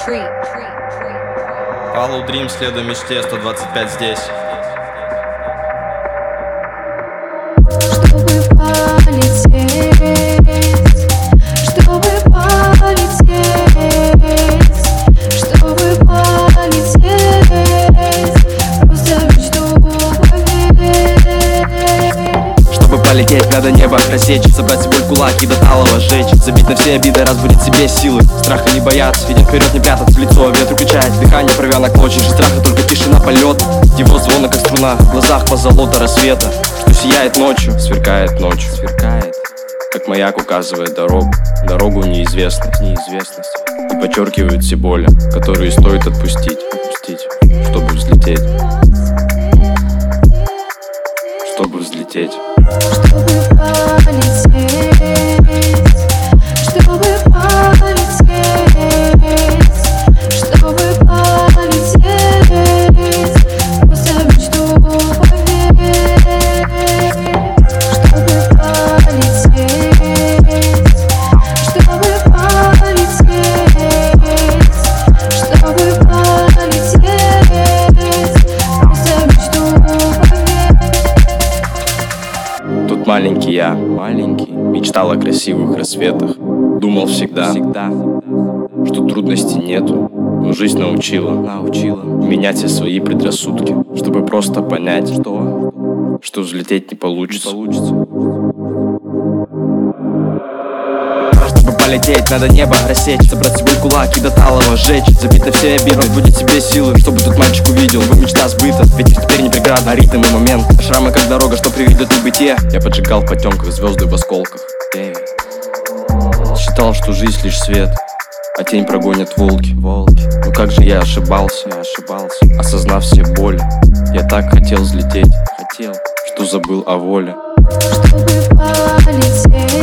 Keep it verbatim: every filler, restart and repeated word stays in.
Follow Dream, следуй мечте, сто двадцать пять здесь. Чтобы полететь, чтобы полететь, чтобы полететь, просто мечту поверить. Чтобы полететь, надо небо рассечь, собрать себе кулак и до талого сжечь, забить на все обиды, разбудить себе силы, страха не бояться, видеть вперед, не прятаться в лицо, ветру кричать, дыхание провя на клочья, страха только тишина полета, его звона как струна, в глазах позолота рассвета, что сияет ночью, сверкает ночью, сверкает, как маяк указывает дорогу, дорогу неизвестность, неизвестность, и подчеркивают все боли, которые стоит отпустить, отпустить, чтобы взлететь, чтобы взлететь. Чтобы полететь, чтобы полететь, чтобы полететь, просто мечту поверить. Чтобы полететь, чтобы полететь, чтобы полететь, просто мечту поверить. Тут маленький я, маленький, мечтал о красивых рассветах. Думал всегда, всегда, что трудностей нету, но жизнь научила, научила менять все свои предрассудки, чтобы просто понять, что, что взлететь не получится. Не получится. Чтобы полететь, надо небо рассечь, собрать свой кулак и до талого сжечь, забить на все обиды, разбудить себе силы, чтобы тот мальчик увидел, его мечта сбыта, ведь теперь не преграда, а ритм и момент, а шрамы как дорога, что приведет в бытие. Я поджигал в потемках звезды в осколках, считал, что жизнь лишь свет, а тень прогонят волки, волки. Но как же я ошибался, я ошибался, осознав все боли. Я так хотел взлететь, хотел, что забыл о воле. Чтобы полететь,